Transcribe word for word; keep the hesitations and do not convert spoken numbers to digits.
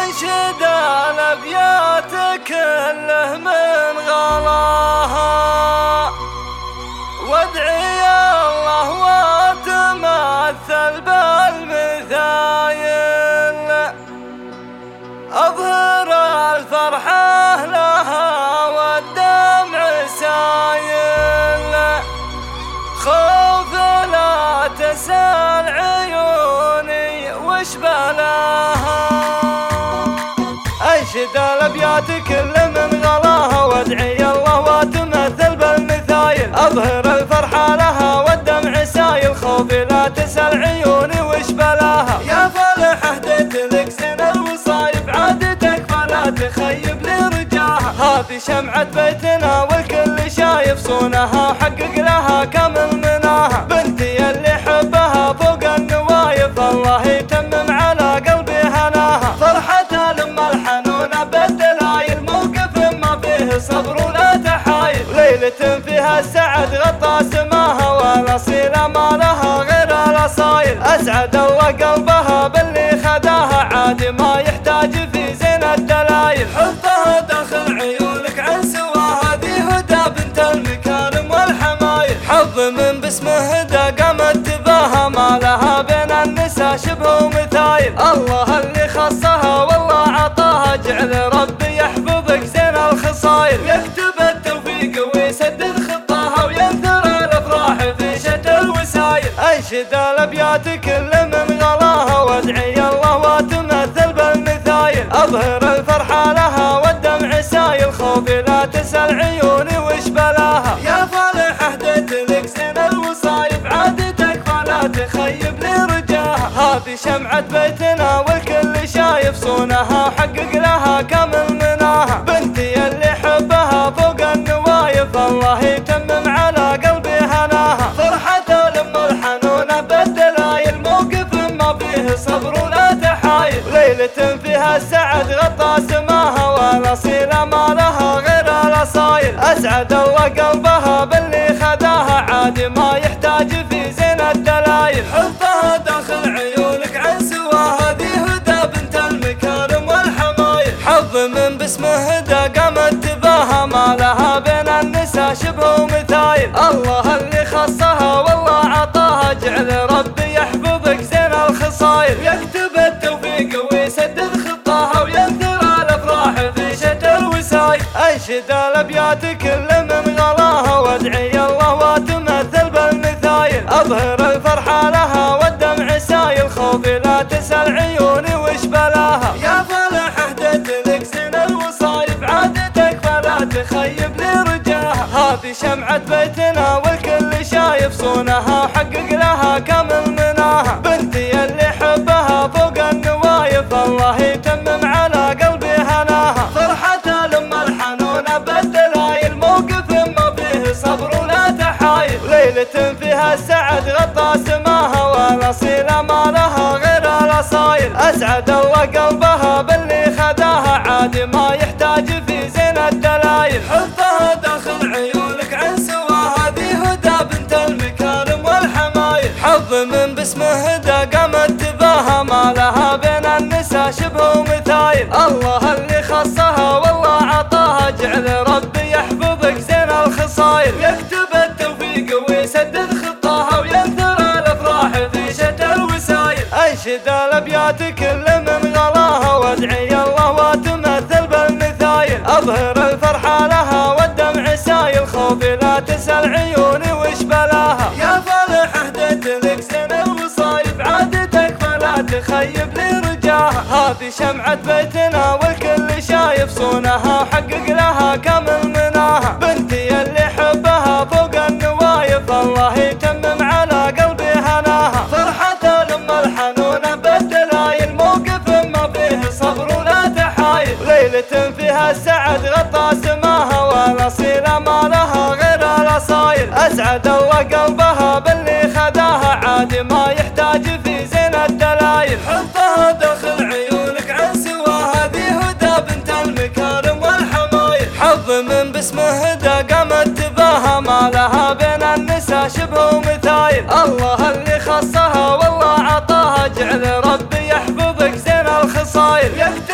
أنشد الأبيات كله من غلاها، وادعي الله وتمثل بالمثايل، أظهر الفرحة لها والدمع سايل، خوف لا تسأل عيوني وش بلاها. أنشد الأبيات كل من غلاها، وادعي الله وتمثل بالمثايل، أظهر الفرحة لها والدمع سايل، خوف لا تسأل عيوني وش بلاها. يا فالح أهديت لك زين الوصايب، عادتك فلا تخيب لي رجاها، هذه شمعة بيتنا والكل شايف صونها، وحقق لها كامل مناها، بنتي اللي حبها فوق النوايف، الله يتمم على قلبي هناها. فرحتها لما الحنونة بالدلايل، موقف ما فيه صبر ولا تحايل، ليلة فيها السعد غطى سماها، والأصيلة ما لها غير الأصايل، أسعد الله قلبها باللي خذاها، عادي ما يحتاج في زين الدلايل، حبها داخل عيونك عن سواها، ذي هدى بنت المكارم والحمايل، حظ من باسمه هدى قامت تباها، ما لها بين النساء شبه ومثايل، الله اللي خصها والله عطاها، جعل ربي يحفظك زين الخصايل، يكتب التوفيق ويسدد خطاها، وينثر الافراح في شتى الوسايل. انشد الابيات كل من غلاها، وادعي الله وتمثل بالمثايل، اظهر الفرحه لها والدمع سايل، خوفي لا تسال عيوني وش بلاها. يا فالح اهديت لك زين الوصايب، عادتك فلا تخيب لي رجاها، هذه شمعة بيتنا والكل شايف صونها، وحقق لها كامل مناها، بنتي اللي حبها فوق النوايف، الله يتمم على قلبي هناها. فرحتها لما الحنونة بالدلايل، موقف ما فيه صبر ولا تحايل، ليلة فيها السعد غطى سماها، والأصيلة ما لها غير الأصايل، أسعد الله قلبها باللي خذاها، عادي ما يحتاج في زين الدلايل، حبها داخل عيونك عن سواها، ذي هدى بنت المكارم والحمايل، حظ من باسمه هدى قامت تباها، ما لها بين النساء شبه ومثايل، الله اللي خصها والله عطاها، جعل ربي يحفظك زين الخصايل، يكتب التوفيق ويسدد خطاها، وينثر الافراح في شتى الوسايل. انشد الابيات كل من غلاها، وادعي الله وتمثل بالمثايل، اظهر الفرحه لها والدمع سايل، خوفي لا تسال عيوني وش بلاها. يا فالح اهديت لك زين الوصايب، عادتك فلا تخيب لي رجاها، هذه شمعة بيتنا والكل شايف صونها، وحقق لها كامل مناها، بنتي اللي حبها فوق النوايف، الله يتمم على قلبي هناها. فرحتها لما الحنونة بالدلايل، موقف ما فيه صبر ولا تحايل، ليلة فيها السعد غطى سماها، والأصيلة ما لها غير الأصايل، أسعد الله قلبها باللي خذاها، عادي ما يحتاج في زين الدلايل، حبها داخل عيونك عن سواها، ذي هدى بنت المكارم والحمايل، حظ من باسمه هدى قامت تباها، ما لها بين النساء شبه ومثايل، الله اللي خصها والله عطاها، جعل ربي يحفظك زين الخصايل، يكتب التوفيق ويسدد خطاها، وينثر الافراح في شتى الوسايل. انشد الابيات كل من غلاها، وادعي الله وتمثل بالمثايل، اظهر الفرحه لها والدمع سايل، خوفي لا تسال عيوني وش بلاها. يا فالح اهديت لك زين الوصايب، عادتك فلا تخيب لي رجاها، هذه شمعة بيتنا والكل شايف صونها، وحقق لها كامل مناها، بنتي اللي حبها فوق النوايف، الله يتمم على قلبي هناها. فرحتها لما الحنونة بالدلايل، موقف ما فيه صبر ولا تحايل، ليلة فيها السعد غطى سماها، والأصيلة ما لها غير الأصايل، أسعد الله قلبها باللي خذاها، عادي ما يحتاج في زين الدلايل، حبها داخل عيونك عن سواها، ذي هدى بنت المكارم والحمايل، حظ من باسمه هدى قامت تباها، ما لها بين النساء شبه ومثايل، الله اللي خصها والله عطاها، جعل ربي يحفظك زين الخصايل.